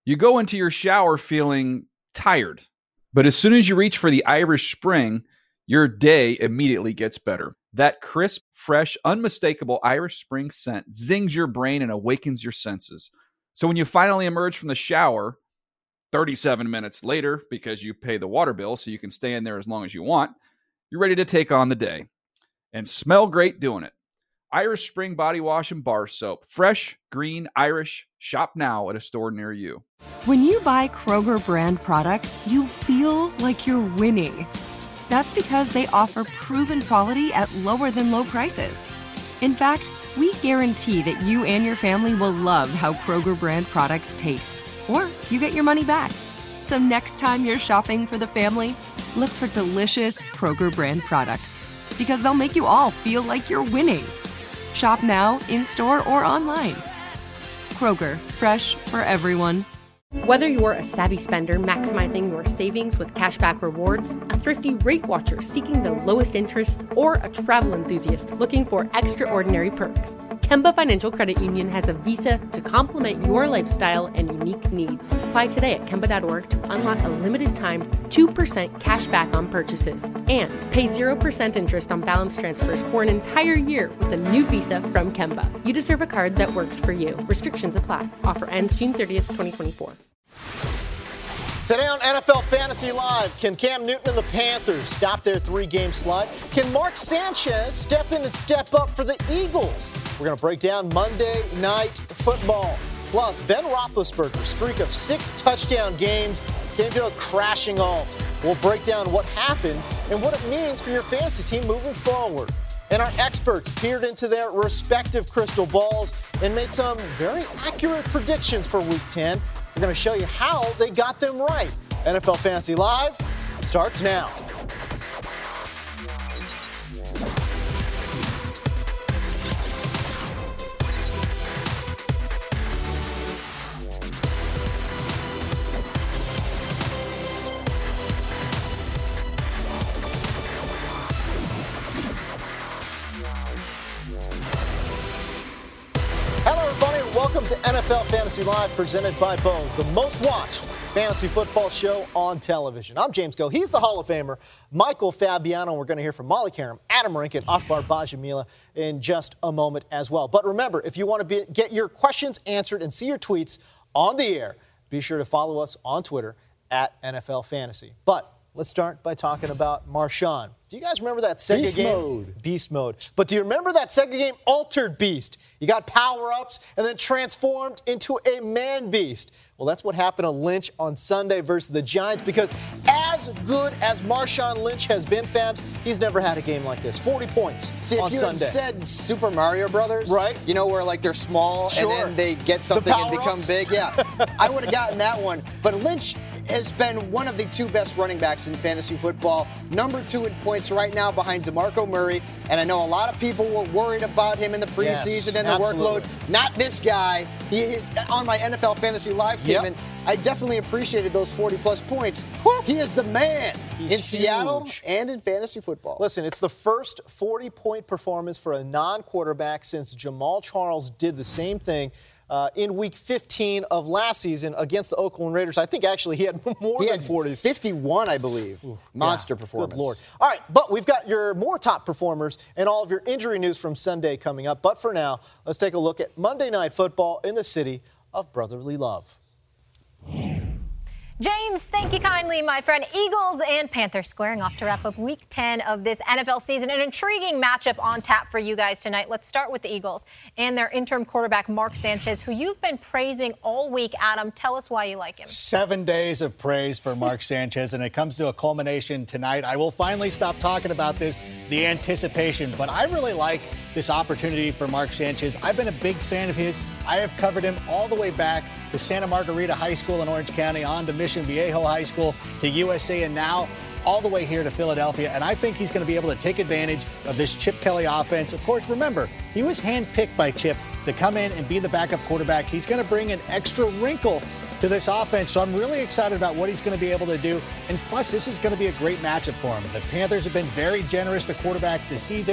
You go into your shower feeling tired, but as soon as you reach for the Irish Spring, your day immediately gets better. That crisp, fresh, unmistakable Irish Spring scent zings your brain and awakens your senses. So when you finally emerge from the shower 37 minutes later, because you pay the water bill so you can stay in there as long as you want, you're ready to take on the day and smell great doing it. Irish Spring Body Wash and Bar Soap. Fresh, green, Irish. Shop now at a store near you. When you buy Kroger brand products, you feel like you're winning. That's because they offer proven quality at lower than low prices. In fact, we guarantee that you and your family will love how Kroger brand products taste, or you get your money back. So next time you're shopping for the family, look for delicious Kroger brand products, because they'll make you all feel like you're winning. Shop now, in-store, or online. Kroger, fresh for everyone. Whether you're a savvy spender maximizing your savings with cashback rewards, a thrifty rate watcher seeking the lowest interest, or a travel enthusiast looking for extraordinary perks, Kemba Financial Credit Union has a visa to complement your lifestyle and unique needs. Apply today at Kemba.org to unlock a limited time 2% cash back on purchases and pay 0% interest on balance transfers for an entire year with a new visa from Kemba. You deserve a card that works for you. Restrictions apply. Offer ends June 30th, 2024. Today on NFL Fantasy Live, can Cam Newton and the Panthers stop their 3-game slide? Can Mark Sanchez step in and step up for the Eagles? We're going to break down Monday Night Football. Plus, Ben Roethlisberger's streak of 6 touchdown games came to a crashing halt. We'll break down what happened and what it means for your fantasy team moving forward. And our experts peered into their respective crystal balls and made some very accurate predictions for Week 10. We're going to show you how they got them right. NFL Fantasy Live starts now. Welcome to NFL Fantasy Live, presented by Bones, the most watched fantasy football show on television. I'm James Go. He's the Hall of Famer, Michael Fabiano. We're going to hear from Molly Karam, Adam Rink, and Akbar Bajamila in just a moment as well. But remember, if you want to get your questions answered and see your tweets on the air, be sure to follow us on Twitter at NFL Fantasy. But let's start by talking about Marshawn. Do you guys remember that Sega game? Beast mode. But do you remember that Sega game, Altered Beast? You got power-ups and then transformed into a man-beast. Well, that's what happened to Lynch on Sunday versus the Giants, because as good as Marshawn Lynch has been, Fabs, he's never had a game like this. 40 points on Sunday. See, if you had said Super Mario Brothers, right? You know, where like they're small and then they get something and become big. Yeah, I would have gotten that one. But Lynch has been one of the 2 best running backs in fantasy football. Number 2 in points right now behind DeMarco Murray. And I know a lot of people were worried about him in the preseason and the workload. Not this guy. He is on my NFL Fantasy Live team, and I definitely appreciated those 40-plus points. He is the man in Seattle and in fantasy football. Listen, it's the first 40-point performance for a non-quarterback since Jamal Charles did the same thing in Week 15 of last season against the Oakland Raiders. I think actually he had more than 40s. 51, I believe. Monster performance. Good Lord. All right, but we've got your more top performers and all of your injury news from Sunday coming up. But for now, let's take a look at Monday Night Football in the city of brotherly love. James, thank you kindly, my friend. Eagles and Panthers squaring off to wrap up Week 10 of this NFL season. An intriguing matchup on tap for you guys tonight. Let's start with the Eagles and their interim quarterback, Mark Sanchez, who you've been praising all week. Adam, tell us why you like him. 7 days of praise for Mark Sanchez, and it comes to a culmination tonight. I will finally stop talking about this, the anticipation, but I really like this opportunity for Mark Sanchez. I've been a big fan of his. I have covered him all the way back to Santa Margarita High School in Orange County, on to Mission Viejo High School, to USA, and now all the way here to Philadelphia. And I think he's going to be able to take advantage of this Chip Kelly offense. Of course, remember, he was handpicked by Chip to come in and be the backup quarterback. He's going to bring an extra wrinkle to this offense, so I'm really excited about what he's going to be able to do. And plus, this is going to be a great matchup for him. The Panthers have been very generous to quarterbacks this season.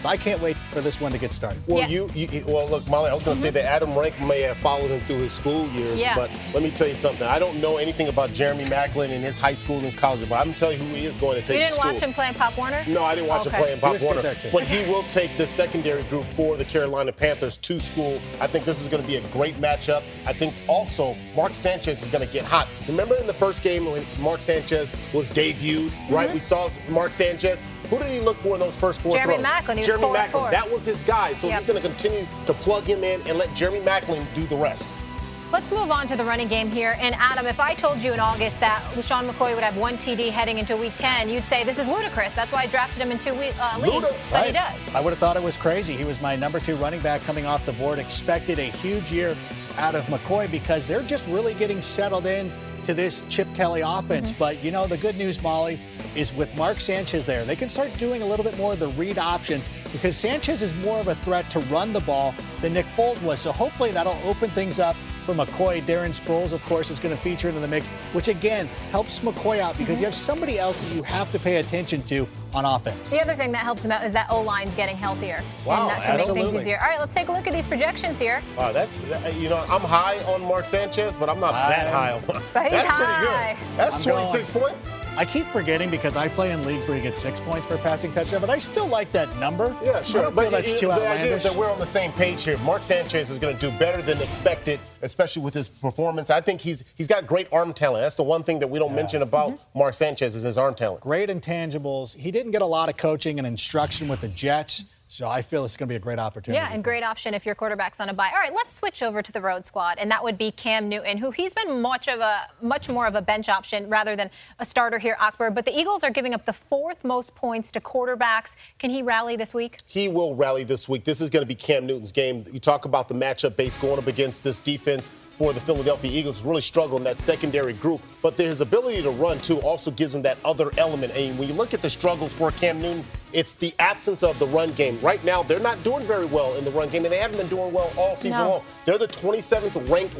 So I can't wait for this one to get started. Well, well, look, Molly, I was going to say that Adam Rank may have followed him through his school years, but let me tell you something. I don't know anything about Jeremy Maclin in his high school and his college, but I'm going to tell you who he is going to take to school. You didn't watch him playing Pop Warner? No, I didn't watch him playing Pop Warner. But he will take the secondary group for the Carolina Panthers to school. I think this is going to be a great matchup. I think also Mark Sanchez is going to get hot. Remember in the first game when Mark Sanchez was debuted, right? We saw Mark Sanchez. Who did he look for in those first four throws? Jeremy Maclin. Jeremy Maclin. That was his guy. So he's going to continue to plug him in and let Jeremy Maclin do the rest. Let's move on to the running game here. And Adam, if I told you in August that LeSean McCoy would have 1 TD heading into Week 10, you'd say this is ludicrous. That's why I drafted him in 2 leagues, but he does. I would have thought it was crazy. He was my number 2 running back coming off the board. Expected a huge year out of McCoy because they're just really getting settled in to this Chip Kelly offense. But, the good news, Molly, is with Mark Sanchez there, they can start doing a little bit more of the read option because Sanchez is more of a threat to run the ball than Nick Foles was. So hopefully that'll open things up for McCoy. Darren Sproles, of course, is going to feature into the mix, which, again, helps McCoy out because you have somebody else that you have to pay attention to on offense. The other thing that helps him out is that O-line's getting healthier. Wow, and that should make things easier. All right, let's take a look at these projections here. I'm high on Mark Sanchez, but I'm not that high on him. That's pretty good. That's 26 points. I keep forgetting because I play in leagues where you get 6 points for a passing touchdown, but I still like that number. Yeah, sure. I don't feel that's too outlandish. The idea is that we're on the same page here. Mark Sanchez is going to do better than expected, especially with his performance. I think he's got great arm talent. That's the one thing that we don't mention about Mark Sanchez is his arm talent. Great intangibles. He didn't get a lot of coaching and instruction with the Jets. So I feel it's going to be a great opportunity. Yeah, and great option if your quarterback's on a bye. All right, let's switch over to the road squad, and that would be Cam Newton, who he's been much more of a bench option rather than a starter here, Akbar. But the Eagles are giving up the 4th most points to quarterbacks. Can he rally this week? He will rally this week. This is going to be Cam Newton's game. You talk about the matchup base going up against this defense for the Philadelphia Eagles. Really struggle in that secondary group. But his ability to run, too, also gives him that other element. And when you look at the struggles for Cam Newton, it's the absence of the run game. Right now, they're not doing very well in the run game, and they haven't been doing well all season long. They're the 27th ranked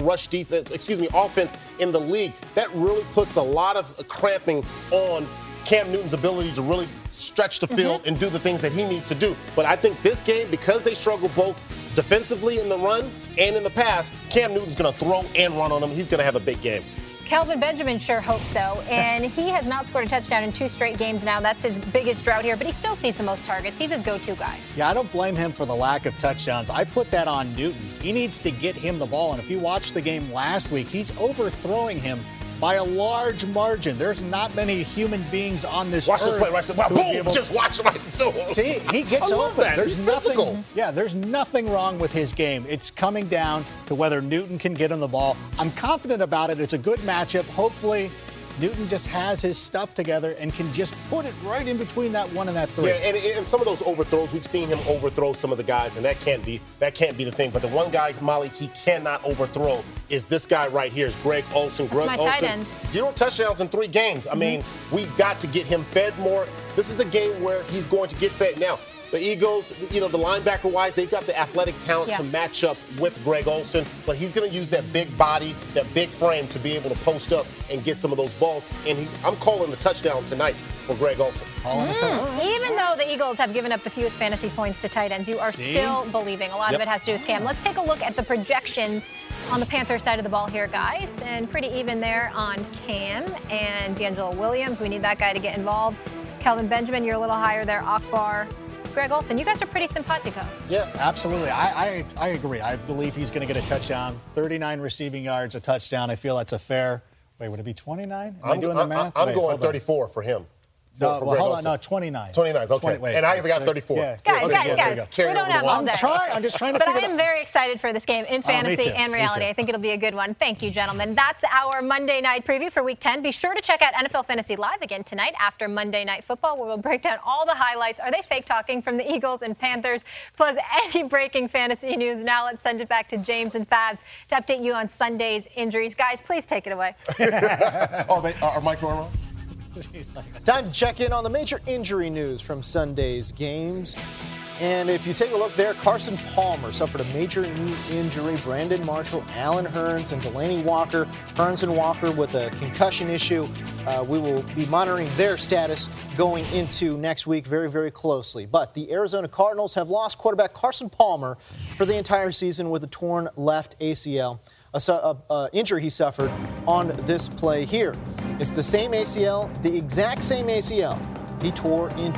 offense in the league. That really puts a lot of cramping on Cam Newton's ability to really stretch the field and do the things that he needs to do. But I think this game, because they struggle both defensively in the run and in the pass, Cam Newton's going to throw and run on them. He's going to have a big game. Kelvin Benjamin sure hopes so, and he has not scored a touchdown in 2 straight games now. That's his biggest drought here, but he still sees the most targets. He's his go-to guy. Yeah, I don't blame him for the lack of touchdowns. I put that on Newton. He needs to get him the ball, and if you watched the game last week, he's overthrowing him by a large margin. There's not many human beings on this earth. Watch this play, boom, just watch right through him. See, he gets open. That. There's nothing. Yeah, there's nothing wrong with his game. It's coming down to whether Newton can get him the ball. I'm confident about it. It's a good matchup. Hopefully, Newton just has his stuff together and can just put it right in between that 1 and that 3. Yeah, and some of those overthrows, we've seen him overthrow some of the guys, and that can't be the thing. But the one guy, Molly, he cannot overthrow is this guy right here, is Greg Olsen. That's my tight end. 0 touchdowns in 3 games. I mean, we've got to get him fed more. This is a game where he's going to get fed. Now, the Eagles, the linebacker-wise, they've got the athletic talent to match up with Greg Olsen, but he's going to use that big body, that big frame to be able to post up and get some of those balls. And I'm calling the touchdown tonight for Greg Olsen. Even though the Eagles have given up the fewest fantasy points to tight ends, you are still believing. A lot of it has to do with Cam. Let's take a look at the projections on the Panthers side of the ball here, guys. And pretty even there on Cam and D'Angelo Williams. We need that guy to get involved. Kelvin Benjamin, you're a little higher there. Akbar. Greg Olsen, you guys are pretty simpatico. Yeah, absolutely. I agree. I believe he's going to get a touchdown. 39 receiving yards, a touchdown. I feel that's a fair. Wait, would it be 29? Am I doing the math? I'm going 34 for him. Hold on. No, 29. 29, okay. And I even got 34. Yeah. Guys, we don't have all day. I'm just trying to But figure I am very excited for this game in fantasy and reality. I think it'll be a good one. Thank you, gentlemen. That's our Monday night preview for Week 10. Be sure to check out NFL Fantasy Live again tonight after Monday Night Football, where we'll break down all the highlights. Are they fake talking from the Eagles and Panthers? Plus any breaking fantasy news. Now let's send it back to James and Fabs to update you on Sunday's injuries. Guys, please take it away. Are Mike's wrong? Time to check in on the major injury news from Sunday's games. And if you take a look there, Carson Palmer suffered a major knee injury. Brandon Marshall, Allen Hurns, and Delaney Walker. Hurns and Walker with a concussion issue. We will be monitoring their status going into next week very, very closely. But the Arizona Cardinals have lost quarterback Carson Palmer for the entire season with a torn left ACL. Injury he suffered on this play here. It's the same ACL, the exact same ACL he tore in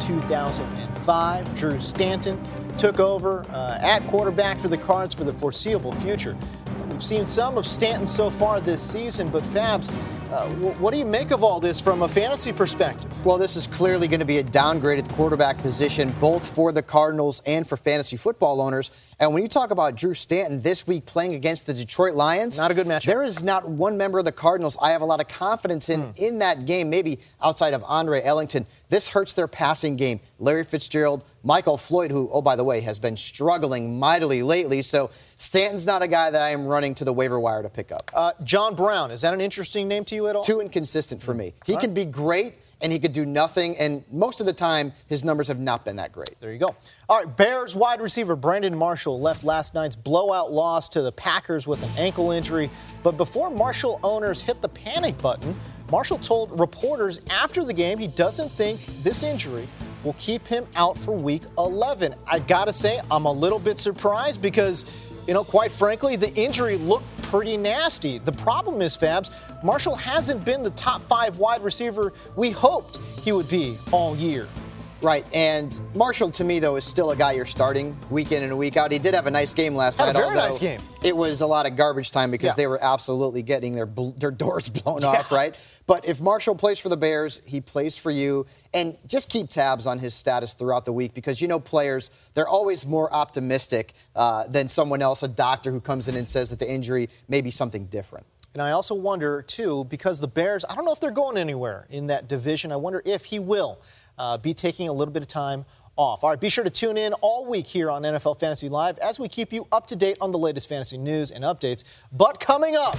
2005. Drew Stanton took over at quarterback for the Cards for the foreseeable future. We've seen some of Stanton so far this season, but Fabs, what do you make of all this from a fantasy perspective? Well, this is clearly going to be a downgraded quarterback position, both for the Cardinals and for fantasy football owners. And when you talk about Drew Stanton this week playing against the Detroit Lions, not a good matchup. There is not one member of the Cardinals I have a lot of confidence in that game, maybe outside of Andre Ellington. This hurts their passing game. Larry Fitzgerald, Michael Floyd, who, oh, by the way, has been struggling mightily lately. So Stanton's not a guy that I am running to the waiver wire to pick up. John Brown, is that an interesting name to you at all? Too inconsistent for me. He can be great, and he could do nothing, and most of the time, his numbers have not been that great. There you go. All right, Bears wide receiver Brandon Marshall left last night's blowout loss to the Packers with an ankle injury. But before Marshall owners hit the panic button, Marshall told reporters after the game he doesn't think this injury will keep him out for Week 11. I got to say, I'm a little bit surprised because, quite frankly, the injury looked pretty nasty. The problem is, Fabs, Marshall hasn't been the top 5 wide receiver we hoped he would be all year. Right, and Marshall, to me, though, is still a guy you're starting week in and week out. He did have a nice game last night. Had a very nice game. It was a lot of garbage time because they were absolutely getting their doors blown off, right? But if Marshall plays for the Bears, he plays for you. And just keep tabs on his status throughout the week because, players, they're always more optimistic than someone else, a doctor who comes in and says that the injury may be something different. And I also wonder, too, because the Bears, I don't know if they're going anywhere in that division. I wonder if he will be taking a little bit of time off. All right, be sure to tune in all week here on NFL Fantasy Live as we keep you up to date on the latest fantasy news and updates. But coming up,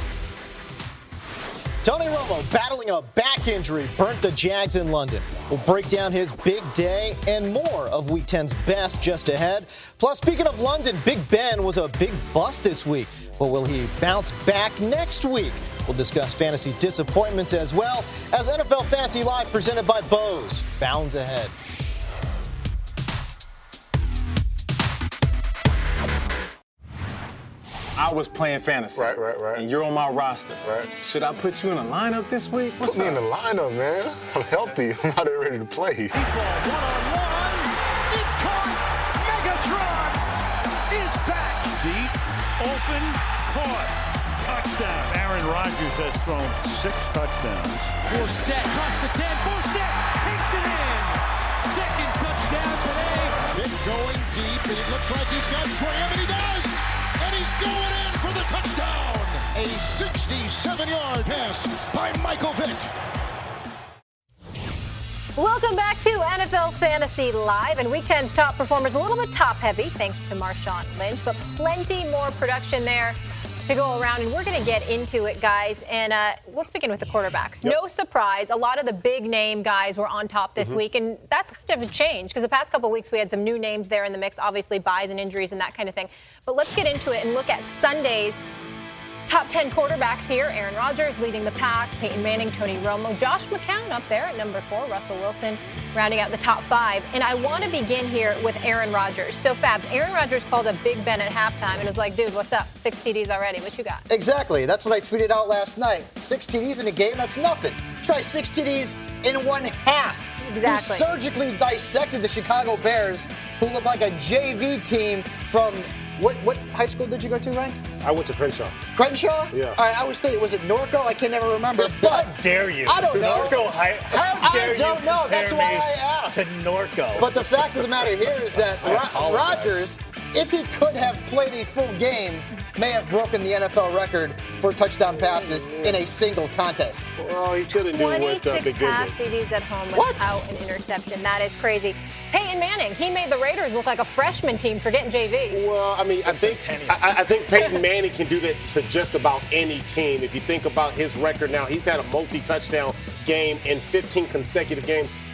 Tony Romo battling a back injury burnt the Jags in London. We'll break down his big day and more of Week 10's best just ahead. Plus, speaking of London, Big Ben was a big bust this week. But will he bounce back next week? We'll discuss fantasy disappointments as well as NFL Fantasy Live presented by Bose bounds ahead. I was playing fantasy. Right. And you're on my roster. Right. Should I put you in a lineup this week? Put me in the lineup, man. I'm healthy. I'm not ready to play. One-on-one. It's caught. Megatron is back. Deep, open, caught. Touchdown. Aaron Rodgers has thrown 6 touchdowns. Forsett across the 10. Forsett takes it in. Second touchdown today. Pick going deep, and it looks like he's got Graham, and he does. And he's going in for the touchdown. A 67-yard pass by Michael Vick. Welcome back to NFL Fantasy Live. And Week 10's top performers a little bit top-heavy, thanks to Marshawn Lynch, but plenty more production there to go around, and we're going to get into it, guys. And let's begin with the quarterbacks. Yep. No surprise, a lot of the big-name guys were on top this week, and that's kind of a change because the past couple of weeks we had some new names there in the mix, obviously buys and injuries and that kind of thing. But let's get into it and look at Sunday's top 10 quarterbacks here. Aaron Rodgers leading the pack, Peyton Manning, Tony Romo, Josh McCown up there at number 4, Russell Wilson rounding out the top 5. And I want to begin here with Aaron Rodgers. So, Fabs, Aaron Rodgers called a Big Ben at halftime and was like, dude, what's up? 6 TDs already. What you got? Exactly. That's what I tweeted out last night. 6 TDs in a game, that's nothing. Try 6 TDs in 1 half. Exactly. He surgically dissected the Chicago Bears, who look like a JV team from what high school did you go to, Ryan? I went to Crenshaw. Crenshaw? Yeah. All right, I was thinking, was it Norco? I can never remember. How dare you? I don't know. Norco High. How dare I don't know. That's why I asked. To Norco. But the fact of the matter here is that Rodgers, if he could have played a full game, may have broken the NFL record for touchdown passes in a single contest. Well, he still didn't do it with 26 pass TDs at home without an interception. That is crazy. Peyton Manning, he made the Raiders look like a freshman team for getting JV. Well, I mean, I think Peyton Manning can do that to just about any team. If you think about his record now, he's had a multi-touchdown game in 15 consecutive games.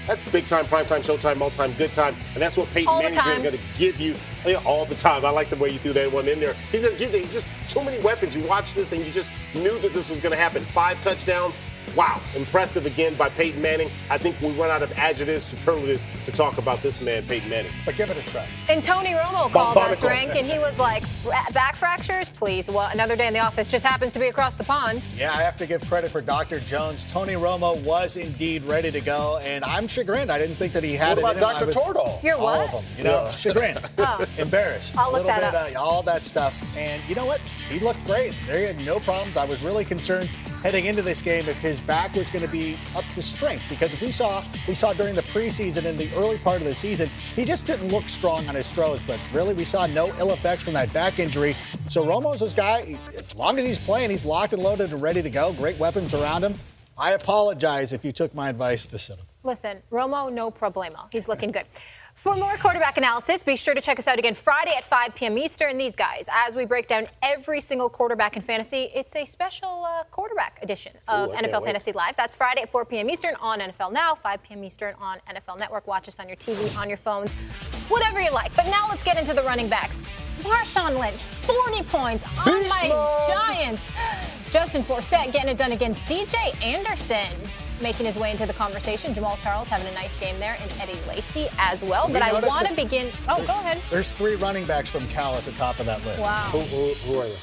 That's big time, prime time, showtime, all time, good time. And that's what Peyton Manning is going to give you all the time. I like the way you threw that one in there. He's going to give you just too many weapons. You watch this and you just knew that this was going to happen. 5 touchdowns. Wow, impressive again by Peyton Manning. I think we run out of adjectives, superlatives to talk about this man, Peyton Manning. But give it a try. And Tony Romo called us, Rank, and he was like, back fractures? Please. Well, another day in the office just happens to be across the pond. Yeah, I have to give credit for Dr. Jones. Tony Romo was indeed ready to go, and I'm chagrined. I didn't think that he had what it about in him. Dr. Tordahl? You're what? All of them. Chagrined. Embarrassed. I'll look that up. All that stuff. And you know what? He looked great. There had no problems. I was really concerned heading into this game if his back was going to be up to strength, because if we saw during the preseason and the early part of the season, he just didn't look strong on his throws. But really, we saw no ill effects from that back injury. So Romo's this guy. As long as he's playing, he's locked and loaded and ready to go. Great weapons around him. I apologize if you took my advice to sit him. Listen, Romo, no problemo. He's looking good. For more quarterback analysis, be sure to check us out again Friday at 5 p.m. Eastern. These guys, as we break down every single quarterback in fantasy, it's a special quarterback edition of NFL Fantasy Live. That's Friday at 4 p.m. Eastern on NFL Now, 5 p.m. Eastern on NFL Network. Watch us on your TV, on your phones, whatever you like. But now let's get into the running backs. Marshawn Lynch, 40 points on my Giants. Justin Forsett getting it done against C.J. Anderson, making his way into the conversation. Jamal Charles having a nice game there, and Eddie Lacy as well. But I want to begin. Oh, go ahead. There's 3 running backs from Cal at the top of that list. Wow. Who are they?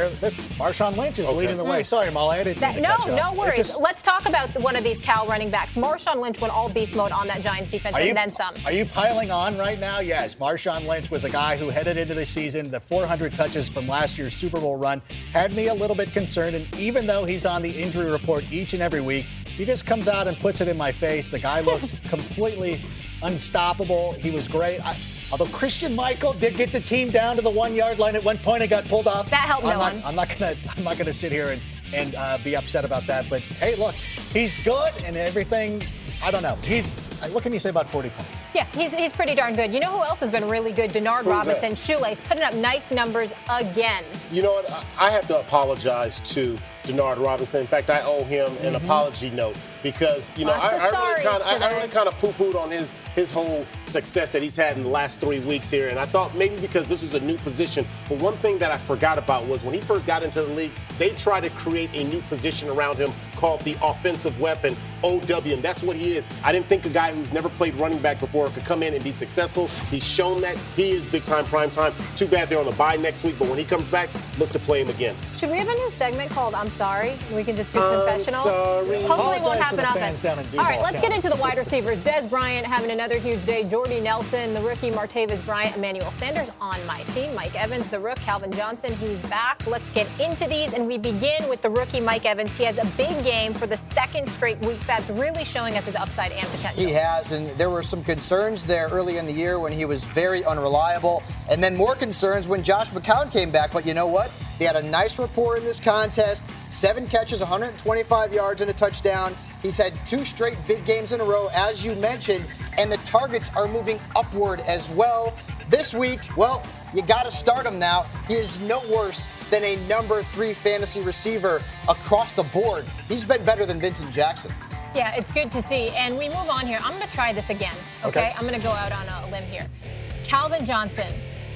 Marshawn Lynch is leading the way. Sorry, Molly, I didn't mean to cut you off. No worries. Let's talk about one of these Cal running backs. Marshawn Lynch went all beast mode on that Giants defense and then some. Are you piling on right now? Yes. Marshawn Lynch was a guy who headed into the season, the 400 touches from last year's Super Bowl run, had me a little bit concerned. And even though he's on the injury report each and every week, he just comes out and puts it in my face. The guy looks completely unstoppable. He was great. Although Christian Michael did get the team down to the 1-yard line at one point and got pulled off. That helped no one. I'm not gonna sit here and be upset about that. But hey, look, he's good and everything. I don't know. What can you say about 40 points? Yeah, he's pretty darn good. You know who else has been really good? Denard Robinson, Shoelace, putting up nice numbers again. You know what? I have to apologize to Denard Robinson. In fact, I owe him an apology note because, you know, I really kind of poo-pooed on his whole success that he's had in the last 3 weeks here. And I thought maybe because this is a new position. But one thing that I forgot about was when he first got into the league, they tried to create a new position around him called the offensive weapon, OW, and that's what he is. I didn't think a guy who's never played running back before could come in and be successful. He's shown that. He is big time, prime time. Too bad they're on the bye next week, but when he comes back, look to play him again. Should we have a new segment called I'm Sorry? We can just do confessionals. Sorry. Hopefully it won't happen often. All right, let's get into the wide receivers. Dez Bryant having another huge day. Jordy Nelson, the rookie. Martavis Bryant, Emmanuel Sanders on my team. Mike Evans, the rook. Calvin Johnson, he's back. Let's get into these, and we begin with the rookie Mike Evans. He has a big game for the second straight week. Fab's really showing us his upside and potential. He has, and there were some concerns there early in the year when he was very unreliable, and then more concerns when Josh McCown came back. But you know what? He had a nice rapport in this contest. 7 catches, 125 yards, and a touchdown. He's had 2 straight big games in a row, as you mentioned, and the targets are moving upward as well. This week, well, you got to start him now. He is no worse than a number 3 fantasy receiver across the board. He's been better than Vincent Jackson. Yeah, it's good to see. And we move on here. I'm going to try this again, okay? I'm going to go out on a limb here. Calvin Johnson.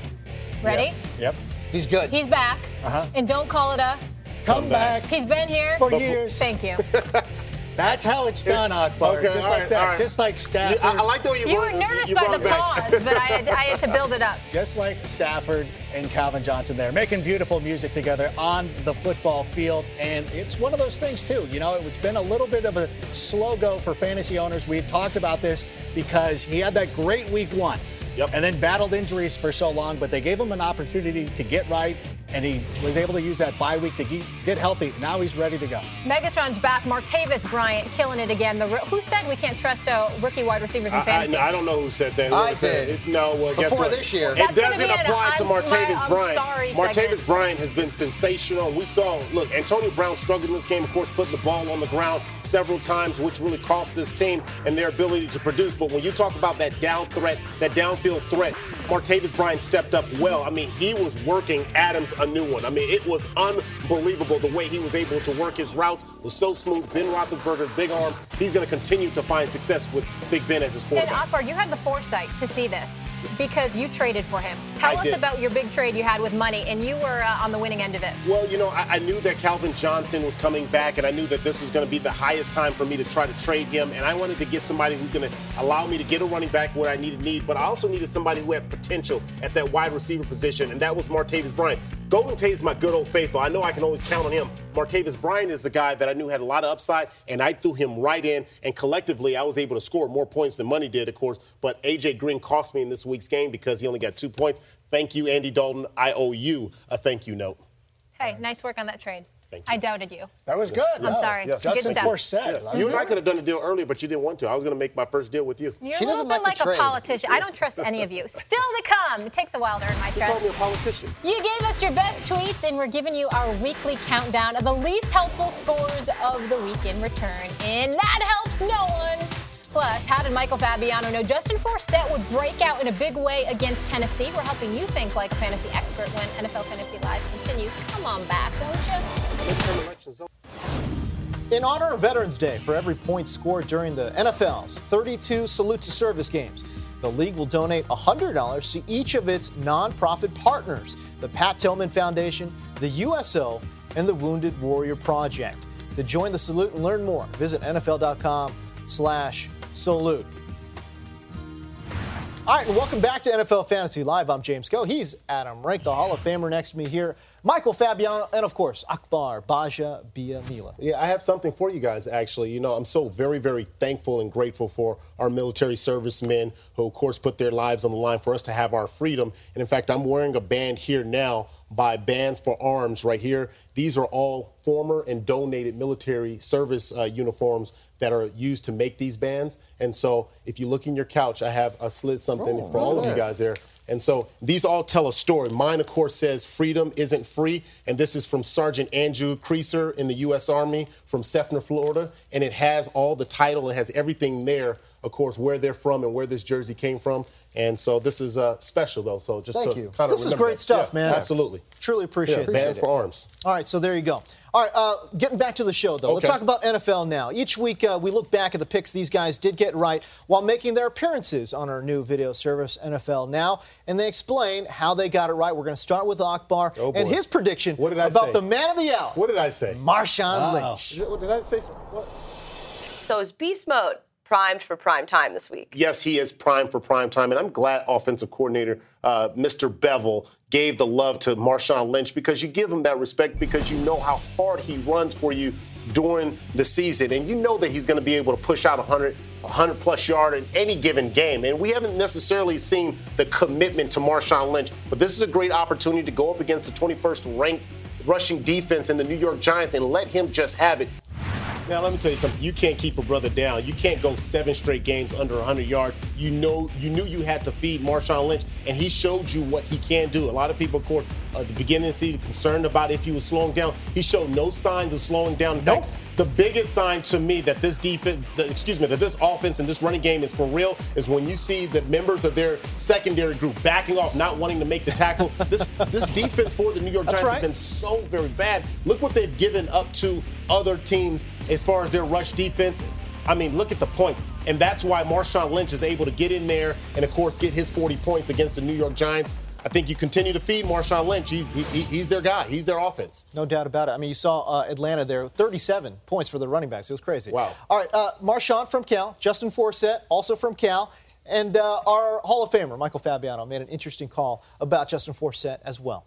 Ready? Yep. He's good. He's back. And don't call it a comeback. He's been here for years. Thank you. That's how it's done, Akbar. Okay, just like that. Right. Just like Stafford. I like the way you were nervous by the pause, but I had to build it up. Just like Stafford and Calvin Johnson there, making beautiful music together on the football field. And it's one of those things, too. You know, it's been a little bit of a slow go for fantasy owners. We had talked about this because he had that great week 1. And then battled injuries for so long, but they gave him an opportunity to get right, and he was able to use that bye week to get healthy. Now he's ready to go. Megatron's back. Martavis Bryant killing it again. Who said we can't trust rookie wide receivers in fantasy? I don't know who said that. I did. Guess what? This year. It doesn't apply to Martavis Bryant. Sorry Martavis Bryant has been sensational. We saw, look, Antonio Brown struggled in this game, of course, putting the ball on the ground several times, which really cost this team and their ability to produce. But when you talk about that downfield threat, Martavis Bryant stepped up well. I mean, he was working Adams a new one. I mean, it was unbelievable the way he was able to work his routes, was so smooth. Ben Roethlisberger's big arm, he's going to continue to find success with Big Ben as his quarterback. And Akbar, you had the foresight to see this because you traded for him. Tell us about your big trade you had with money, and you were on the winning end of it. Well, I knew that Calvin Johnson was coming back, and I knew that this was going to be the highest time for me to try to trade him, and I wanted to get somebody who's going to allow me to get a running back where I need, but I also needed somebody who had potential at that wide receiver position, and that was Martavis Bryant. Golden Tate is my good old faithful. I know I can always count on him. Martavis Bryant is the guy that I knew had a lot of upside, and I threw him right in, and collectively I was able to score more points than Money did, of course, but A.J. Green cost me in this week's game because he only got 2 points. Thank you, Andy Dalton. I owe you a thank you note. Hey, nice work on that trade. Thank you. I doubted you. That was good. I'm sorry. Yeah. Justin Forsett. Yeah. You and I could have done a deal earlier, but you didn't want to. I was going to make my first deal with you. You're a little bit like a politician. I don't trust any of you. Still to come. It takes a while to earn my trust. You called me a politician. You gave us your best tweets, and we're giving you our weekly countdown of the least helpful scores of the week in return. And that helps no one. Plus, how did Michael Fabiano know Justin Forsett would break out in a big way against Tennessee? We're helping you think like a fantasy expert when NFL Fantasy Live continues. Come on back, won't you? In honor of Veterans Day, for every point scored during the NFL's 32 Salute to Service games, the league will donate $100 to each of its nonprofit partners, the Pat Tillman Foundation, the USO, and the Wounded Warrior Project. To join the salute and learn more, visit NFL.com/salute. All right, and welcome back to NFL Fantasy Live. I'm James Go. He's Adam Rank, the Hall of Famer next to me here. Michael Fabiano, and of course, Akbar Baja Biamila. Yeah, I have something for you guys, actually. I'm so very, very thankful and grateful for our military servicemen who, of course, put their lives on the line for us to have our freedom. And in fact, I'm wearing a band here now by Bands for Arms right here. These are all former and donated military service uniforms that are used to make these bands. And so if you look in your couch, I have slid something for all of you guys there. And so these all tell a story. Mine, of course, says freedom isn't free. And this is from Sergeant Andrew Creaser in the U.S. Army from Sefner, Florida. And it has all the title. It has everything there, of course, where they're from and where this jersey came from. And so this is special, though. So just Thank to you. kind of This is great stuff, man. Absolutely. Truly appreciate it. Bands for Arms. All right, so there you go. All right, getting back to the show, though. Let's talk about NFL now. Each week, we look back at the picks these guys did get right while making their appearances on our new video service, NFL Now, and they explain how they got it right. We're going to start with Akbar and his prediction about the man of the hour. What did I say? Marshawn Lynch. What did I say? What? So is Beast Mode primed for prime time this week? Yes, he is primed for prime time, and I'm glad offensive coordinator Mr. Bevel gave the love to Marshawn Lynch because you give him that respect because you know how hard he runs for you during the season, and you know that he's going to be able to push out 100-plus yard in any given game. And we haven't necessarily seen the commitment to Marshawn Lynch, but this is a great opportunity to go up against the 21st ranked rushing defense in the New York Giants and let him just have it. Now, let me tell you something. You can't keep a brother down. You can't go 7 straight games under 100 yards. You knew you had to feed Marshawn Lynch, and he showed you what he can do. A lot of people, of course, at the beginning of the season concerned about if he was slowing down. He showed no signs of slowing down. In fact, the biggest sign to me that this that this offense and this running game is for real is when you see the members of their secondary group backing off, not wanting to make the tackle. This defense for the New York Giants has been so very bad. Look what they've given up to other teams as far as their rush defense. I mean, look at the points. And that's why Marshawn Lynch is able to get in there and, of course, get his 40 points against the New York Giants. I think you continue to feed Marshawn Lynch. He's their guy. He's their offense. No doubt about it. I mean, you saw Atlanta there, 37 points for the running backs. It was crazy. Wow. All right, Marshawn from Cal, Justin Forsett, also from Cal, and our Hall of Famer, Michael Fabiano, made an interesting call about Justin Forsett as well.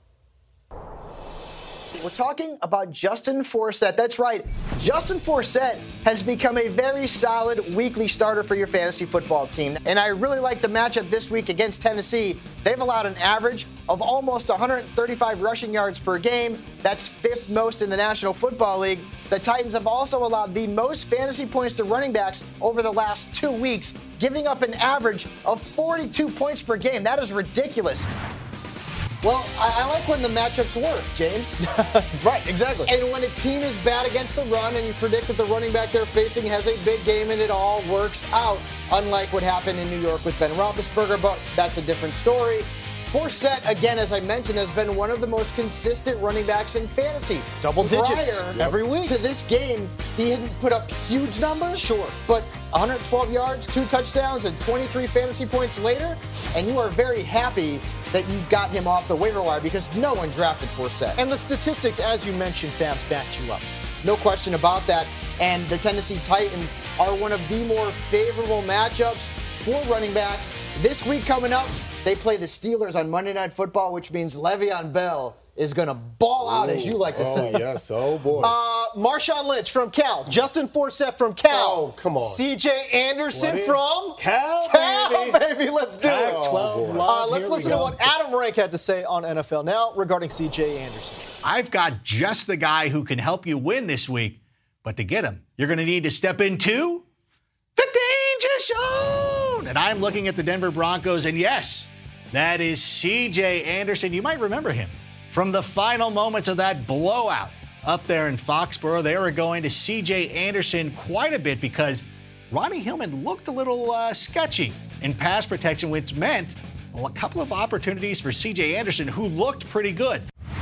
We're talking about Justin Forsett. That's right. Justin Forsett has become a very solid weekly starter for your fantasy football team. And I really like the matchup this week against Tennessee. They've allowed an average of almost 135 rushing yards per game. That's 5th most in the National Football League. The Titans have also allowed the most fantasy points to running backs over the last 2 weeks, giving up an average of 42 points per game. That is ridiculous. Well, I like when the matchups work, James. Right, exactly. And when a team is bad against the run and you predict that the running back they're facing has a big game and it all works out, unlike what happened in New York with Ben Roethlisberger, but that's a different story. Forsett, again, as I mentioned, has been one of the most consistent running backs in fantasy. Double digits every week. To this game, he hadn't put up huge numbers. Sure. But 112 yards, 2 touchdowns, and 23 fantasy points later, and you are very happy that you got him off the waiver wire because no one drafted Forsett. And the statistics, as you mentioned, Fabs, backed you up. No question about that. And the Tennessee Titans are one of the more favorable matchups for running backs. This week coming up, they play the Steelers on Monday Night Football, which means Le'Veon Bell is going to ball out, as you like to say. Oh, yes. Oh, boy. Marshawn Lynch from Cal. Justin Forsett from Cal. Oh, come on. C.J. Anderson from Cal, baby. Let's do it. Pac-12 let's listen to what Adam Rank had to say on NFL Now regarding C.J. Anderson. I've got just the guy who can help you win this week, but to get him, you're going to need to step into the danger zone. And I'm looking at the Denver Broncos, and yes, that is C.J. Anderson. You might remember him from the final moments of that blowout up there in Foxborough. They were going to C.J. Anderson quite a bit because Ronnie Hillman looked a little sketchy in pass protection, which meant a couple of opportunities for C.J. Anderson, who looked pretty good.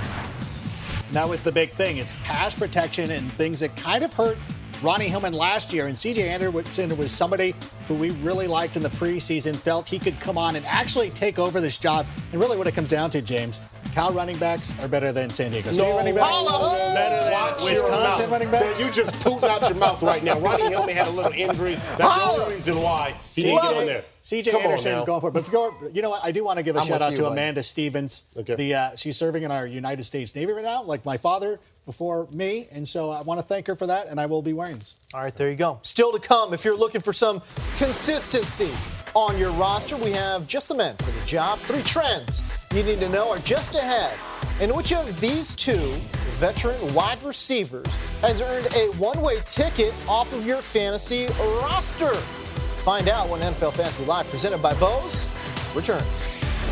And that was the big thing. It's pass protection and things that kind of hurt Ronnie Hillman last year. And C.J. Anderson was somebody who we really liked in the preseason, felt he could come on and actually take over this job. And really what it comes down to, James, Cal running backs are better than San Diego State running backs. Better than Wisconsin running backs. You just pooted out your mouth right now. Ronnie Hillman had a little injury. That's the only reason why he didn't get in there. C.J. Anderson going for it. But you know what? I do want to give a shout out to Amanda Stevens. Okay. She's serving in our United States Navy right now, like my father before me. And so I want to thank her for that, and I will be wearing this. All right, there you go. Still to come, if you're looking for some consistency on your roster, we have just the men for the job. 3 trends you need to know are just ahead. And which of these 2 veteran wide receivers has earned a one-way ticket off of your fantasy roster? Find out when NFL Fantasy Live, presented by Bose, returns.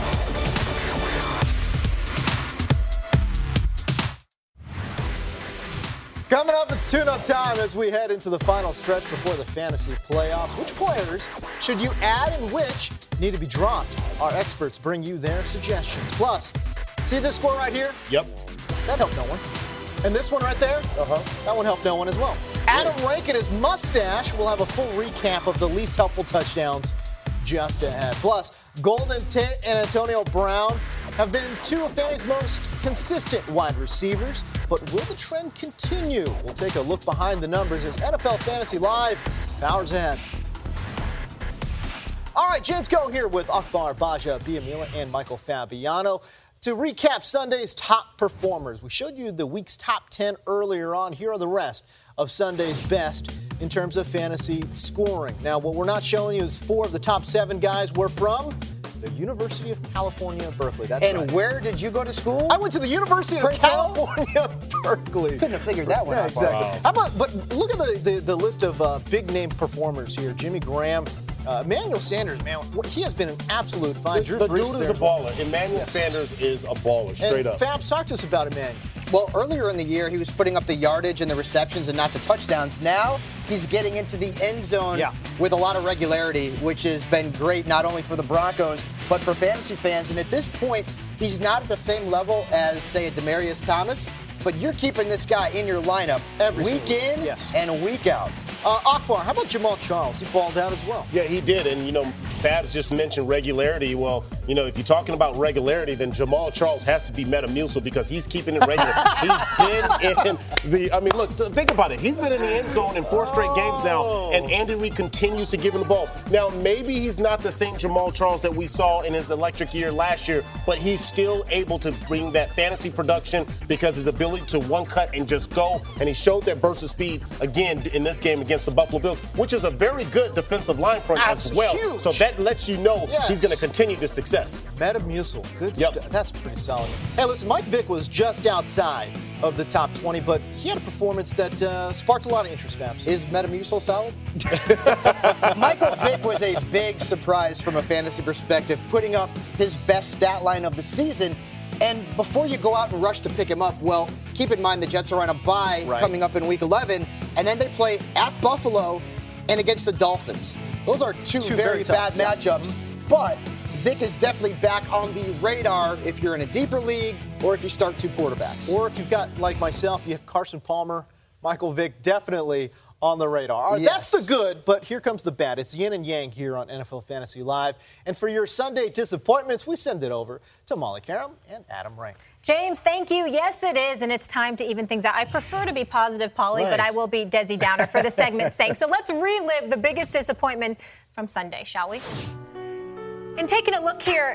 Coming up, it's tune-up time as we head into the final stretch before the fantasy playoffs. Which players should you add and which need to be dropped? Our experts bring you their suggestions. Plus, see this score right here? Yep. That helped no one. And this one right there? That one helped no one as well. Adam Rank and his mustache will have a full recap of the least helpful touchdowns just ahead. Plus, Golden Tate and Antonio Brown have been 2 of fantasy's most consistent wide receivers. But will the trend continue? We'll take a look behind the numbers as NFL Fantasy Live powers ahead. All right, James Go here with Akbar Baja, Biamila, and Michael Fabiano. To recap Sunday's top performers, we showed you the week's top 10 earlier on. Here are the rest of Sunday's best in terms of fantasy scoring. Now, what we're not showing you is 4 of the top 7 guys were from the University of California, Berkeley. That's right. And where did you go to school? I went to the University of California, Berkeley. Couldn't have figured that one out. Exactly. Wow. How about, but look at the list of big-name performers here. Jimmy Graham, Emmanuel Sanders, man, he has been an absolute find. The dude is a baller. Emmanuel Sanders is a baller, straight up. Fabs, talk to us about Emmanuel. Well, earlier in the year, he was putting up the yardage and the receptions and not the touchdowns. Now he's getting into the end zone with a lot of regularity, which has been great not only for the Broncos, but for fantasy fans. And at this point, he's not at the same level as, say, a Demaryius Thomas, but you're keeping this guy in your lineup week in and week out. Akbar, how about Jamal Charles? He balled out as well. Yeah, he did. And, Fabs just mentioned regularity. Well, if you're talking about regularity, then Jamal Charles has to be Metamucil because he's keeping it regular. He's been in look, think about it. He's been in the end zone in 4 straight games now, and Andy Reid continues to give him the ball. Now, maybe he's not the same Jamal Charles that we saw in his electric year last year, but he's still able to bring that fantasy production because his ability to one cut and just go, and he showed that burst of speed again in this game against the Buffalo Bills, which is a very good defensive line front as well. Huge. So that lets you know he's going to continue this success. Metamucil, good stuff. That's pretty solid. Hey, listen, Mike Vick was just outside of the top 20, but he had a performance that sparked a lot of interest, Fabs. Is Metamucil solid? Michael Vick was a big surprise from a fantasy perspective, putting up his best stat line of the season. And before you go out and rush to pick him up, well, keep in mind the Jets are on a bye coming up in Week 11, and then they play at Buffalo and against the Dolphins. Those are two very bad matchups, but Vic is definitely back on the radar if you're in a deeper league or if you start 2 quarterbacks. Or if you've got, like myself, you have Carson Palmer, Michael Vick, definitely on the radar. All right, Yes. that's the good, but here comes the bad. It's yin and yang here on NFL Fantasy Live. And for your Sunday disappointments, we send it over to Molly Karam and Adam Rank. James, thank you. Yes, it is, and it's time to even things out. I prefer to be positive, Polly, but I will be Desi Downer for the segment's sake. So let's relive the biggest disappointment from Sunday, shall we? And taking a look here.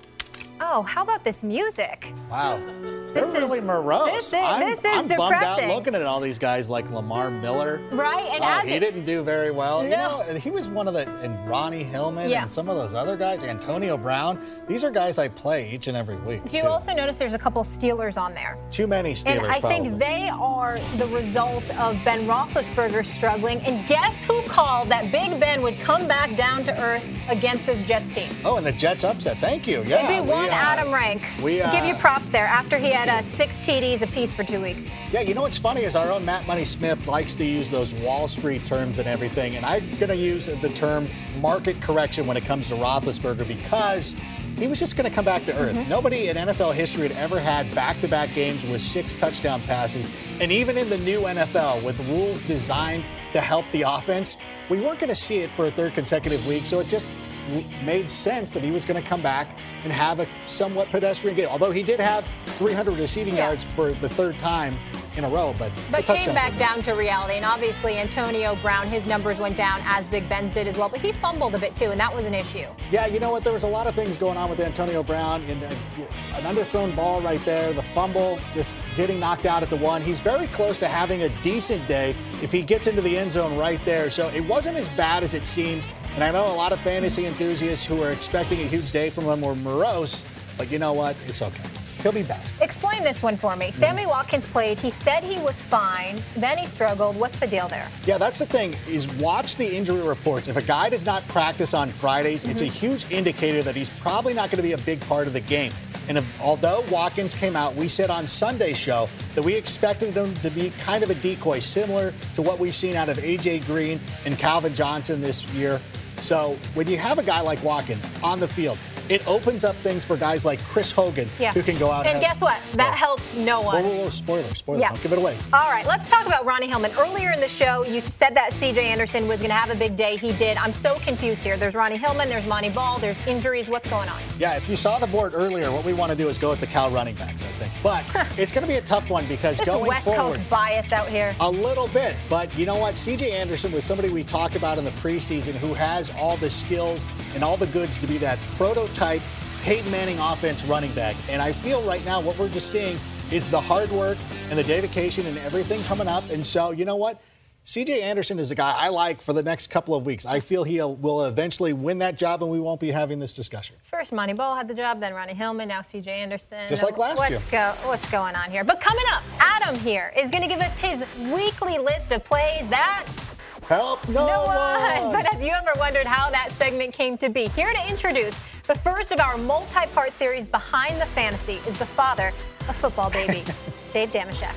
Oh, how about this music? Wow. They're really morose. This is I'm depressing. bummed out looking at all these guys like Lamar Miller. Right, and he didn't do very well. No. You know, and he was one of and Ronnie Hillman and some of those other guys, Antonio Brown. These are guys I play each and every week. Do you also notice there's a couple Steelers on there? Too many Steelers, And I probably. think they are the result of Ben Roethlisberger struggling. And guess who called that Big Ben would come back down to earth against this Jets team? Oh, and the Jets upset. Thank you. Yeah, It'd be one Adam Rank. We give you props there after he had 6 TDs apiece for 2 weeks. Yeah, you know what's funny is our own Matt Money Smith likes to use those Wall Street terms and everything, and I'm going to use the term market correction when it comes to Roethlisberger because he was just going to come back to earth. Nobody in NFL history had ever had back-to-back games with 6 touchdown passes, and even in the new NFL with rules designed to help the offense, we weren't going to see it for a 3rd consecutive week, so it just made sense that he was going to come back and have a somewhat pedestrian game. Although he did have 300 receiving yards for the 3rd time in a row, but came back down to reality. And obviously, Antonio Brown, his numbers went down as Big Ben's did as well. But he fumbled a bit too, and that was an issue. Yeah, you know what? There was a lot of things going on with Antonio Brown. And an underthrown ball right there, the fumble, just getting knocked out at the 1. He's very close to having a decent day if he gets into the end zone right there. So it wasn't as bad as it seems. And I know a lot of fantasy enthusiasts who are expecting a huge day from him were morose, but you know what? It's okay. He'll be back. Explain this one for me. Sammy Watkins played. He said he was fine. Then he struggled. What's the deal there? Yeah, that's the thing, is watch the injury reports. If a guy does not practice on Fridays, it's a huge indicator that he's probably not going to be a big part of the game. And although Watkins came out, we said on Sunday's show that we expected him to be kind of a decoy, similar to what we've seen out of A.J. Green and Calvin Johnson this year. So when you have a guy like Watkins on the field, it opens up things for guys like Chris Hogan who can go out and guess what? That helped no one. Whoa, spoiler. Yeah. Don't give it away. All right, let's talk about Ronnie Hillman. Earlier in the show, you said that C.J. Anderson was going to have a big day. He did. I'm so confused here. There's Ronnie Hillman, there's Monty Ball, there's injuries. What's going on? Yeah, if you saw the board earlier, what we want to do is go with the Cal running backs, I think. But it's going to be a tough one because this going West forward, Coast bias out here. A little bit. But you know what? C.J. Anderson was somebody we talked about in the preseason who has all the skills and all the goods to be that prototype Peyton Manning offense running back. And I feel right now what we're just seeing is the hard work and the dedication and everything coming up. And so, you know what? C.J. Anderson is a guy I like for the next couple of weeks. I feel he will eventually win that job, and we won't be having this discussion. First, Monty Ball had the job, then Ronnie Hillman, now C.J. Anderson. Just like last year. What's going on here? But coming up, Adam here is going to give us his weekly list of plays that help no one. But have you ever wondered how that segment came to be? Here to introduce the first of our multi-part series Behind the Fantasy is the father of football baby, Dave Dameshek.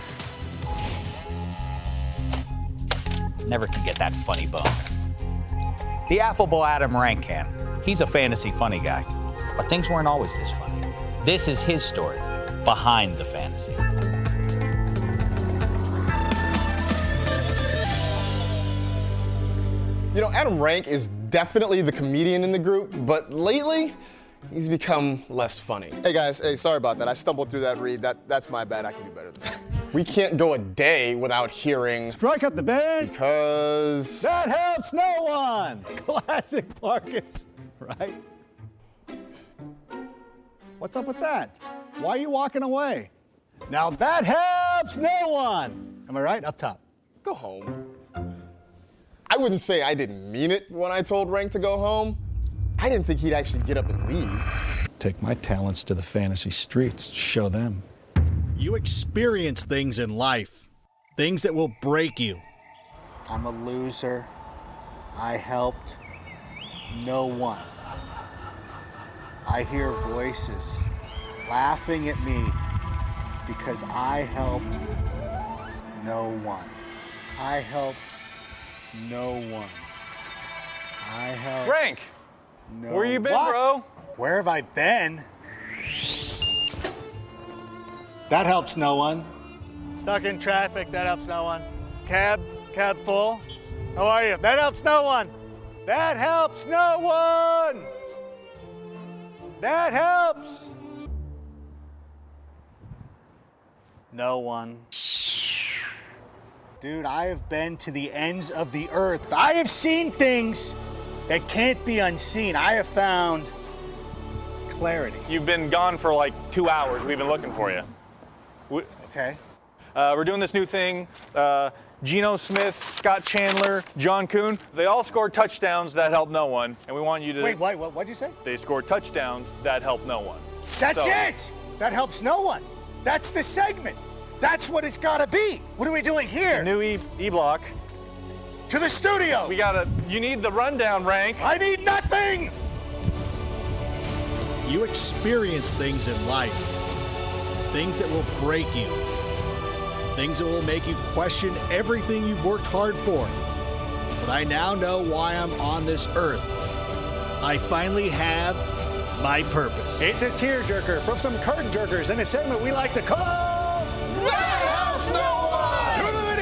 Never can get that funny bone. The affable Adam Rank can. He's a fantasy funny guy. But things weren't always this funny. This is his story, Behind the Fantasy. You know, Adam Rank is definitely the comedian in the group, but lately, he's become less funny. Hey guys, sorry about that. I stumbled through that read. That's my bad. I can do better than that. We can't go a day without hearing strike up the band because that helps no one. Classic Marcus, right? What's up with that? Why are you walking away? Now that helps no one. Am I right? Up top. Go home. I wouldn't say I didn't mean it when I told Rank to go home. I didn't think he'd actually get up and leave. Take my talents to the fantasy streets, show them. You experience things in life, things that will break you. I'm a loser. I helped no one. I hear voices laughing at me because I helped no one. I helped no one. I helped Rank, No. Where you been, What? bro? Where have I been? That helps no one. Stuck in traffic, that helps no one. Cab full. How are you? That helps no one. That helps no one. That helps. No one. Dude, I have been to the ends of the earth. I have seen things that can't be unseen. I have found clarity. You've been gone for like 2 hours. We've been looking for you. Okay. We're doing this new thing. Geno Smith, Scott Chandler, John Kuhn, they all scored touchdowns that helped no one. And we want you to... Wait, what'd you say? They scored touchdowns that helped no one. That's it! That helps no one. That's the segment. That's what it's gotta be. What are we doing here? New E-Block. To the studio. You need the rundown, Rank. I need nothing! You experience things in life. Things that will break you. Things that will make you question everything you've worked hard for. But I now know why I'm on this earth. I finally have my purpose. It's a tearjerker from some curtain jerkers in a segment we like to call That Helps No One! To the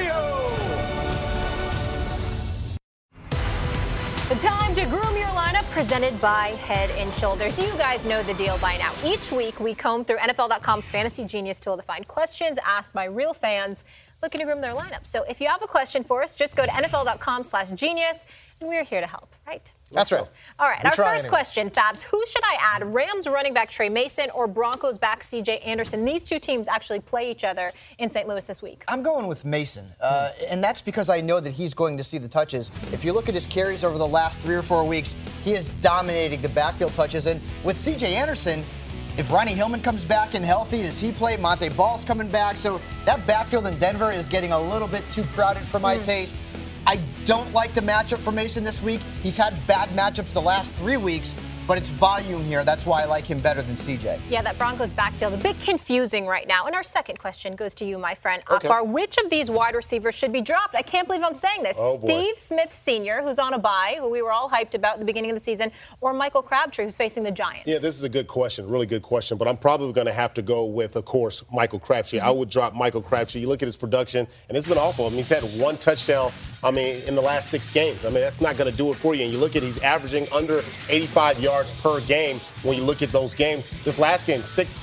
video! The time to groom your lineup, presented by Head & Shoulders. You guys know the deal by now. Each week, we comb through NFL.com's Fantasy Genius tool to find questions asked by real fans looking to groom their lineup. So if you have a question for us, just go to NFL.com/genius, and we're here to help, right? That's right. All right, our first question, Fabs, who should I add? Rams running back Trey Mason or Broncos back C.J. Anderson? These two teams actually play each other in St. Louis this week. I'm going with Mason, and that's because I know that he's going to see the touches. If you look at his carries over the last 3 or 4 weeks, he is dominating the backfield touches. And with C.J. Anderson, if Ronnie Hillman comes back and healthy, does he play? Monte Ball's coming back. So that backfield in Denver is getting a little bit too crowded for my taste. I don't like the matchup for Mason this week. He's had bad matchups the last 3 weeks, but it's volume here. That's why I like him better than CJ. Yeah, that Broncos backfield, a bit confusing right now. And our second question goes to you, my friend Akbar. Which of these wide receivers should be dropped? I can't believe I'm saying this. Steve Smith Sr., who's on a bye, who we were all hyped about at the beginning of the season, or Michael Crabtree, who's facing the Giants? Yeah, this is a good question, really good question. But I'm probably going to have to go with, of course, Michael Crabtree. I would drop Michael Crabtree. You look at his production, and it's been awful. I mean, he's had 1 touchdown, in the last 6 games. That's not going to do it for you. And you look at he's averaging under 85 yards per game when you look at those games. This last game,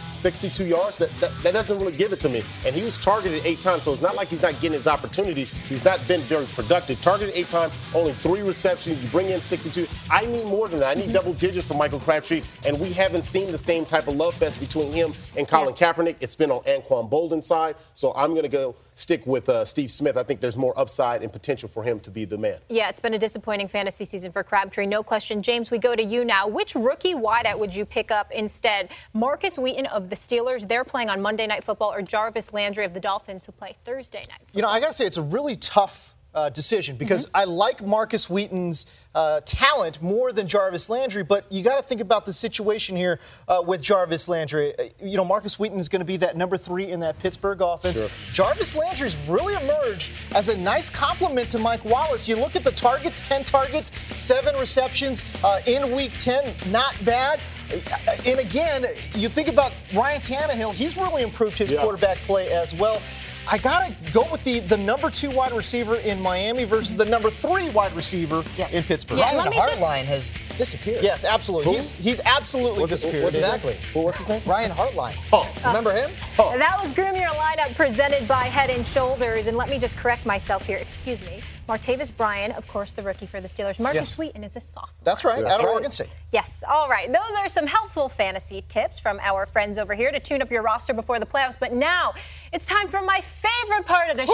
62 yards, that doesn't really give it to me. And he was targeted 8 times, so it's not like he's not getting his opportunity. He's not been very productive. Targeted 8 times, only 3 receptions. You bring in 62. I need more than that. I need double digits for Michael Crabtree, and we haven't seen the same type of love fest between him and Colin Kaepernick. It's been on Anquan Bolden's side, so I'm going to stick with Steve Smith. I think there's more upside and potential for him to be the man. Yeah, it's been a disappointing fantasy season for Crabtree, no question. James, we go to you now. Which rookie wideout would you pick up instead? Marcus Wheaton of the Steelers, they're playing on Monday Night Football, or Jarvis Landry of the Dolphins, who play Thursday night football? I got to say, it's a really tough decision because I like Marcus Wheaton's talent more than Jarvis Landry, but you got to think about the situation here with Jarvis Landry. Marcus Wheaton is going to be that number 3 in that Pittsburgh offense. Sure. Jarvis Landry's really emerged as a nice complement to Mike Wallace. You look at the targets, 10 targets, 7 receptions in Week 10, not bad. And again, you think about Ryan Tannehill, he's really improved his quarterback play as well. I got to go with the number 2 wide receiver in Miami versus the number 3 wide receiver in Pittsburgh. Ryan Hartline has disappeared. Yes, absolutely. He's absolutely disappeared. Exactly. What's his name? Ryan Hartline. Remember him? That was Groom Your Lineup, presented by Head & Shoulders. And let me just correct myself here. Excuse me. Martavis Bryant, of course, the rookie for the Steelers. Marcus Wheaton is a sophomore. That's right. Out of Oregon State. Yes. All right. Those are some helpful fantasy tips from our friends over here to tune up your roster before the playoffs. But now it's time for my favorite part of the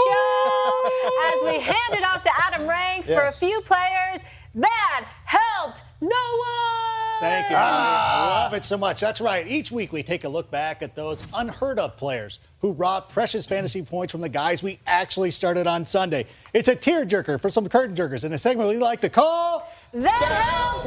show as we hand it off to Adam Rank for a few players that helped no one. Thank you. I love it so much. That's right. Each week we take a look back at those unheard of players who robbed precious fantasy points from the guys we actually started on Sunday. It's a tearjerker for some curtain jerkers in a segment we like to call That Helps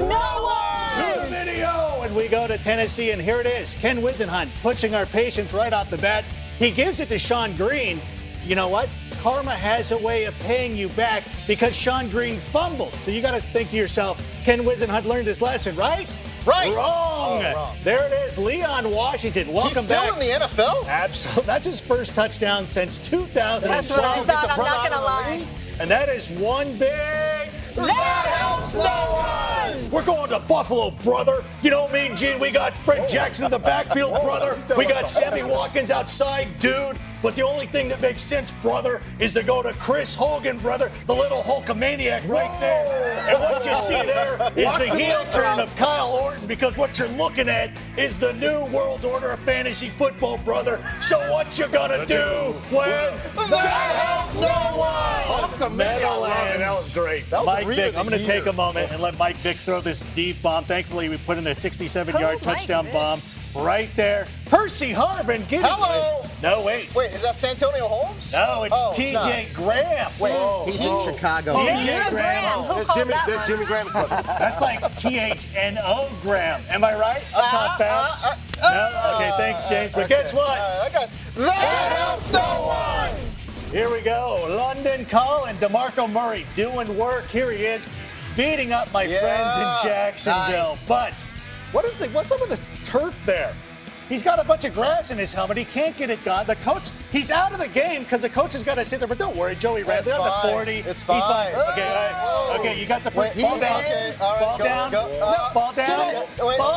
No One. To the video. And we go to Tennessee, and here it is. Ken Wisenhunt pushing our patience right off the bat. He gives it to Sean Green. you know what? Karma has a way of paying you back because Sean Green fumbled. So you got to think to yourself, Ken Whisenhunt learned his lesson, right? Right. Wrong. Oh, wrong. There it is, Leon Washington. Welcome back. He's still back. in the NFL? Absolutely. That's his first touchdown since 2012. That's what I thought. I'm not going to lie. And that is one big... That helps no one! We're going to Buffalo, brother. You know what I mean, Gene? We got Fred Jackson in the backfield, brother. We got Sammy Watkins outside, dude. But the only thing that makes sense, brother, is to go to Chris Hogan, brother, the little Hulkamaniac right there. And what you see there is the heel turn of Kyle Orton, because what you're looking at is the new world order of fantasy football, brother. So what you gonna do when that helps no one? Meadowlands. That was great. That was Mike Vick, I'm going to take a moment and let Mike Vick throw this deep bomb. Thankfully, we put in a 67-yard touchdown bomb right there. Percy Harvin, get Hello. No, wait. Wait, is that Santonio Holmes? No, it's T.J. Graham. Wait, he's in Chicago. T.J. Graham. That's Jimmy Graham's brother. That's like T-H-N-O Graham. Am I right? Up top, Babs. No? Okay, thanks, James. But guess what? That helps no one. Here we go. London Calling, DeMarco Murray doing work. Here he is, beating up my friends in Jacksonville. Nice. But what's up with the turf there? He's got a bunch of grass in his helmet. He can't get it gone. The coach, he's out of the game because the coach has got to sit there. But don't worry, Joey Rand. They're at the 40. It's fine. He's fine. Okay, you got the first ball down. Okay, all right, ball down. Ball down.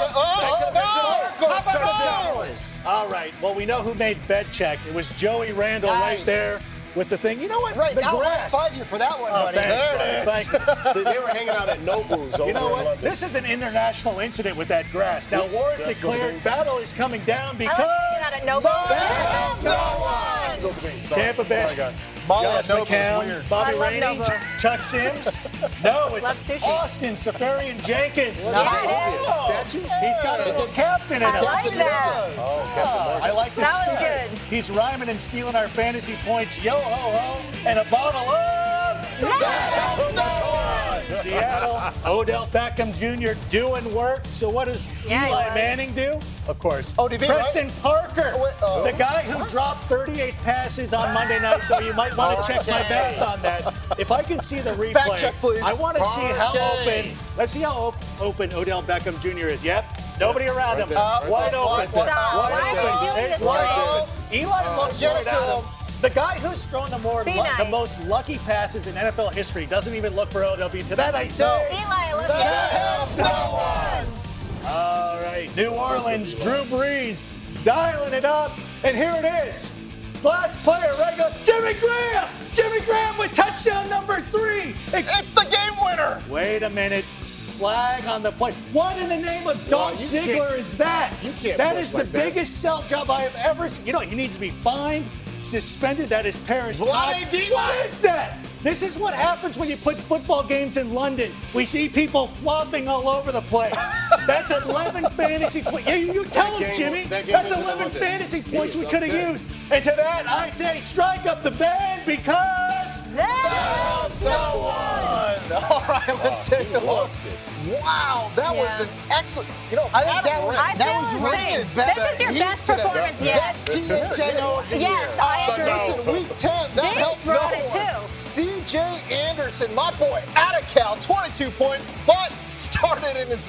All right. Well, we know who made bed check. It was Joey Randall right there. With the thing, you know what? Right, the I'll grass. high-five you for that one, Oh, buddy. thanks, There buddy. it is. Thank you. See, they were hanging out at Nobu's over You know in what? London. This is an international incident with that grass. Now, war is declared. Battle is coming down because Tampa Bay. Sorry, guys. Josh McCown, Bobby Rainey, Chuck Sims. No, it's Austin Safarian Jenkins. Nice. Statue? He's got a little captain in him. I like that. Oh, Captain Morgan. I like this. That was good. He's rhyming and stealing our fantasy points. Yo ho ho, and a bottle of that helps no one. Seattle, Odell Beckham Jr. doing work. So what does Eli Manning do? Of course. ODB, Preston Parker, Oh, the guy who dropped 38 passes on Monday night. So you might want to check my math on that. If I can see the replay, Fact check, please. I want to see how open. Let's see how open Odell Beckham Jr. is. Yep. Nobody around him. Wide open. Wide open. Eli looks right at him. The guy who's thrown the most lucky passes in NFL history doesn't even look for OWB. To that I say, Eli, that helps no one. All right, New Orleans, Drew Brees dialing it up, and here it is. Last player, regular, Jimmy Graham. Jimmy Graham with touchdown number 3. It's the game winner. Wait a minute. Flag on the play. What in the name of Dolph Ziggler is that? You can't. That is the biggest sell job I have ever seen. You know, he needs to be fined, suspended. That is Paris. What is that? This is what happens when you put football games in London. We see people flopping all over the place. That's 11 fantasy points. You tell him, Jimmy. That's 11 fantasy points we could have used. And to that, I say strike up the band because that helps no one. All right, let's take a look. Wow, that was an excellent. You know, I think that was Rick's best. This is your best performance yet. Best TJO of the year. Yes, I agree. Listen, week 10, that James helps no brought it one. too. C.J. Anderson, my boy, out of Cal, 22 points, but started in a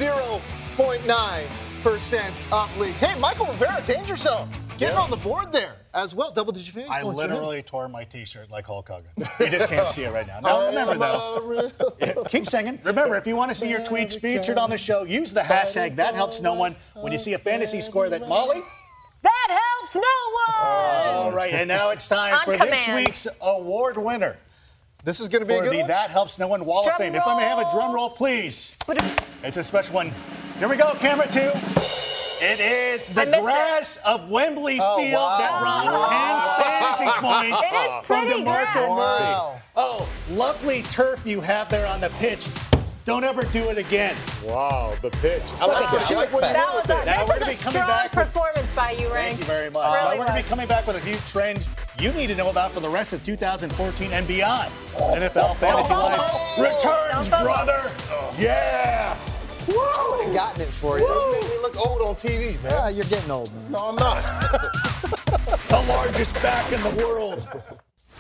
0.9% up league. Hey, Michael Rivera, Danger Zone, getting on the board there as well. Double-digit fantasy I points. literally tore my T-shirt like Hulk Hogan. You just can't see it right now. Now remember, though, keep singing. Remember, if you want to see your tweets featured on the show, use the hashtag That Helps No One when you see a fantasy score that Molly. That helps no one. All right, and now it's time for this week's award winner. This is going to be a good one. That Helps No One Wall of Fame. If I may have a drum roll, please. It's a special one. Here we go, camera 2. It is the grass of Wembley Field that brought 10 fantasy points from DeMarco Murray. Oh, lovely turf you have there on the pitch. Don't ever do it again. Wow, the pitch. I like the shot. This was a strong performance by you, Ray. Thank you very much. We're going to be coming back with a few trends you need to know about for the rest of 2014 and beyond. NFL Fantasy Life returns, brother. Yeah. I would have gotten it for you. You made me look old on TV, man. Yeah, you're getting old, man. No, I'm not. The largest back in the world.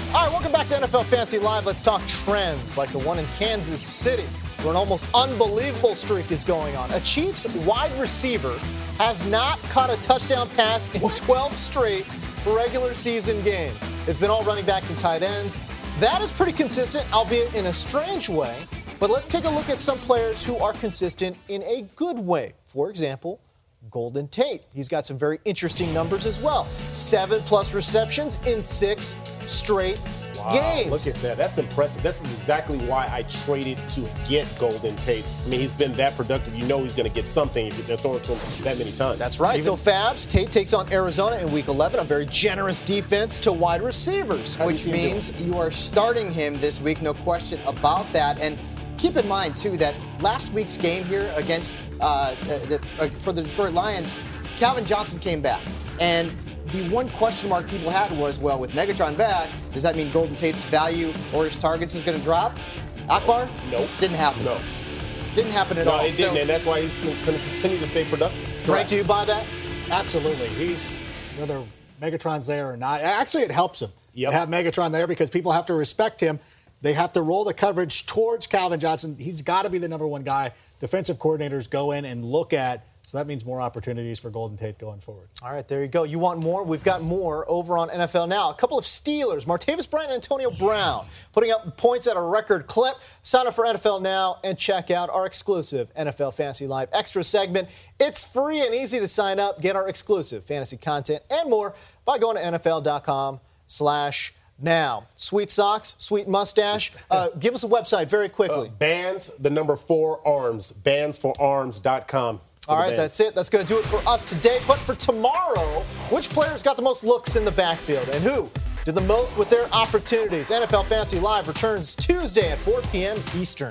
All right, welcome back to NFL Fantasy Live. Let's talk trends like the one in Kansas City, where an almost unbelievable streak is going on. A Chiefs wide receiver has not caught a touchdown pass in 12 straight regular season games. It's been all running backs and tight ends. That is pretty consistent, albeit in a strange way. But let's take a look at some players who are consistent in a good way. For example, Golden Tate. He's got some very interesting numbers as well. 7+ receptions in 6 straight games. Look at that. That's impressive. This is exactly why I traded to get Golden Tate. I mean, he's been that productive. You know he's going to get something if they're throwing to him that many times. That's right. So Fabs, Tate takes on Arizona in Week 11. A very generous defense to wide receivers. Which means you are starting him this week, no question about that. And keep in mind, too, that last week's game here against for the Detroit Lions, Calvin Johnson came back. And the one question mark people had was, well, with Megatron back, does that mean Golden Tate's value or his targets is going to drop? Akbar? Nope. Didn't happen. No. Didn't happen at all. No, it didn't, and that's why he's going to continue to stay productive. Right, do you buy that? Absolutely. He's, whether Megatron's there or not, actually it helps him to have Megatron there because people have to respect him. They have to roll the coverage towards Calvin Johnson. He's got to be the number one guy. Defensive coordinators go in and look at. So that means more opportunities for Golden Tate going forward. All right, there you go. You want more? We've got more over on NFL Now. A couple of Steelers, Martavis Bryant and Antonio Brown, putting up points at a record clip. Sign up for NFL Now and check out our exclusive NFL Fantasy Live Extra segment. It's free and easy to sign up. Get our exclusive fantasy content and more by going to NFL.com/now. Sweet socks, sweet mustache. Give us a website very quickly. Bands, the number 4 arms, bandsforarms.com. All right, that's it. That's going to do it for us today. But for tomorrow, which players got the most looks in the backfield and who did the most with their opportunities? NFL Fantasy Live returns Tuesday at 4 p.m. Eastern.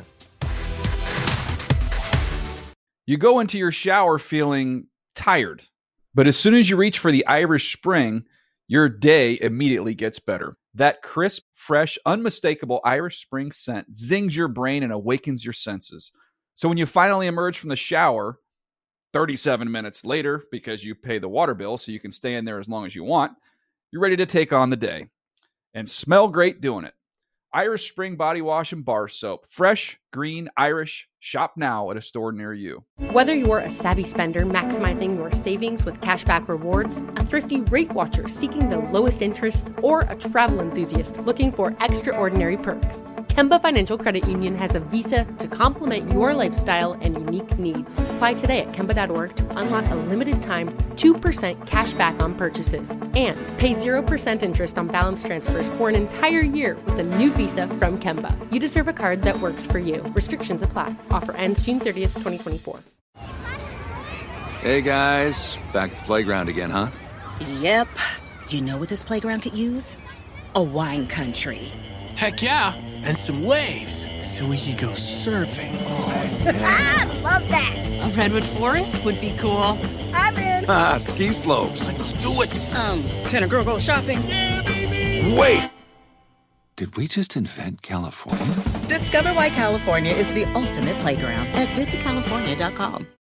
You go into your shower feeling tired, but as soon as you reach for the Irish Spring, your day immediately gets better. That crisp, fresh, unmistakable Irish Spring scent zings your brain and awakens your senses. So when you finally emerge from the shower 37 minutes later, because you pay the water bill so you can stay in there as long as you want, you're ready to take on the day and smell great doing it. Irish Spring Body Wash and Bar Soap. Fresh, green, Irish. Shop now at a store near you. Whether you're a savvy spender maximizing your savings with cashback rewards, a thrifty rate watcher seeking the lowest interest, or a travel enthusiast looking for extraordinary perks, Kemba Financial Credit Union has a visa to complement your lifestyle and unique needs. Apply today at Kemba.org to unlock a limited time 2% cash back on purchases and pay 0% interest on balance transfers for an entire year with a new visa from Kemba. You deserve a card that works for you. Restrictions apply. Offer ends June 30th, 2024. Hey guys, back at the playground again, huh? Yep. You know what this playground could use? A wine country. Heck yeah, and some waves so we could go surfing. Oh, yeah. Love that. A redwood forest would be cool. I'm in. Ski slopes. Let's do it. Can a girl go shopping? Yeah, baby. Wait. Did we just invent California? Discover why California is the ultimate playground at visitcalifornia.com.